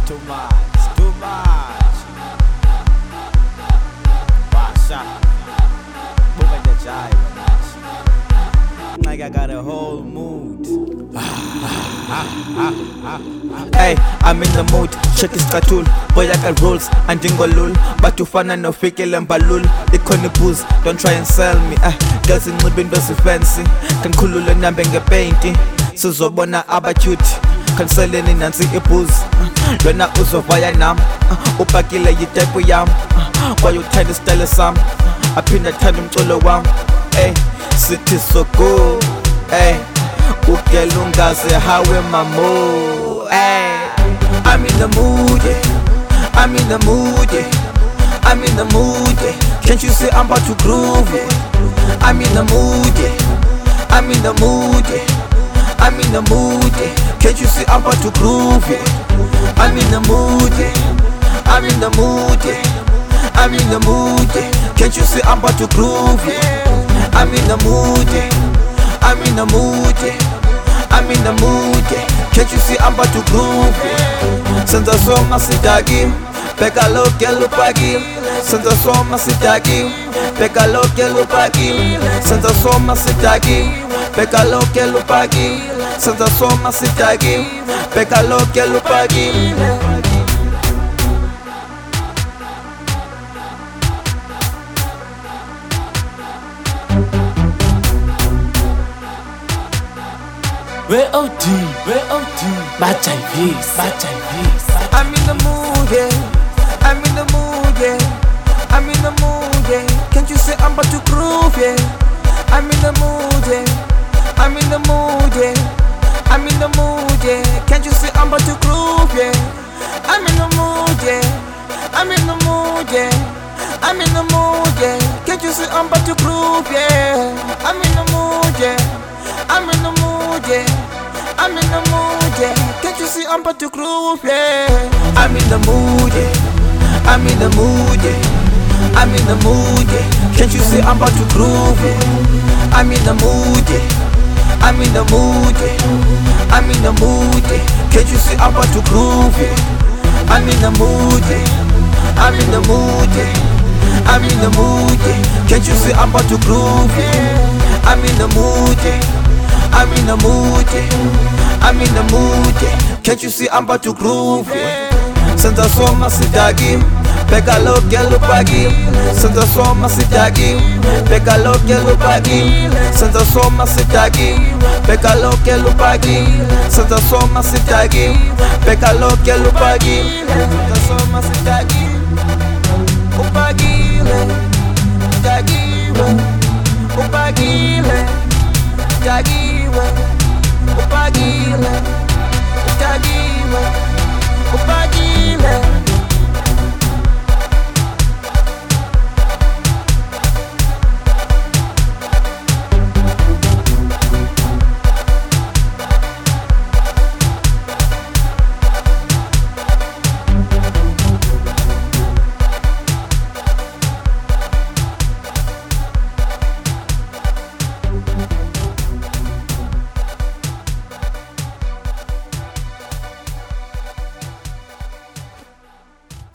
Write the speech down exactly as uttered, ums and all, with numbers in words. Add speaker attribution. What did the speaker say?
Speaker 1: too much, too much. Basha, moving the jive. Like I got a whole mood. Hey, I'm in the mood, check this cartoon. Boy, I got rules, and jingle lul. But you find no fake and balloon. They call me booze, don't try and sell me. Uh, girls in mood, windows fancy. Can kulula nambenge painting. Sizobona abachuti. Canceling in Nancy a booze. Lona uzo via nam. Upakile yitepu yam. Why you try to style a sam? I pin the time to wam. Hey, city so cool. Hey. Ukelunga say how am I mood? Ay, I'm in the mood, yeah. I'm in the mood, yeah. I'm in the mood, yeah. Can't you see I'm about to groove, yeah. I'm in the mood, yeah. I'm in the mood, yeah. I'm in the mood, yeah. Can't you see I'm about to groove, yeah. I'm in the mood, yeah. I'm in the mood, yeah. I'm in the mood, yeah. Can't you see I'm about to groove, yeah. I'm in the mood, yeah. I'm in the mood, yeah. I'm in the mood, yeah. Can't you see I'm about to groove, yeah. Senza soma sitaki, peka lo que lo pagi. Senza soma sitaki, peka lo que lo pagi. Senza soma sitaki, peka lo que lo pagi. Senza soma sitaki, peka lo que lo pagi.
Speaker 2: Where O D, where O D, Bacha Vis, Bacha Vis.
Speaker 1: I'm in the mood, yeah. I'm in the mood, yeah. I'm in the mood, yeah. Can't you see I'm about to groove, yeah. I'm in the mood, yeah. I'm in the mood, yeah. I'm in the mood, yeah. Can't you see I'm about to groove, yeah. I'm in the mood, yeah. I'm in the mood, yeah. I'm in the mood, yeah. Can't you see I'm about to groove, yeah. I'm in the mood, yeah. I'm in the mood, yeah. I'm in the mood, yeah. Can't you see I'm about to groove, yeah. I'm in the mood, yeah. I'm in the mood, yeah. I'm in the mood, yeah. Can't you see I'm about to groove, yeah. I'm in the mood, yeah. I'm in the mood, yeah. I'm in the mood, yeah. Can't you see I'm about to groove, yeah. I'm in the mood, yeah. I'm in the mood, yeah. I'm in the mood, yeah. Can't you see I'm about to groove, yeah. I'm in the mood, yeah. I'm in the mood, yeah. I'm in the mood, yeah. Can't you see I'm about to groove, yeah. Senza soma sitaki, peka lo que lo pagi. Senza soma sitaki, peka lo que lo pagi. Senza soma sitaki, peka lo que lo pagi. Senza soma sitaki, peka lo que lo pagi. Senza soma sitaki, upagile, upagile, upagile. Upagile, upagile.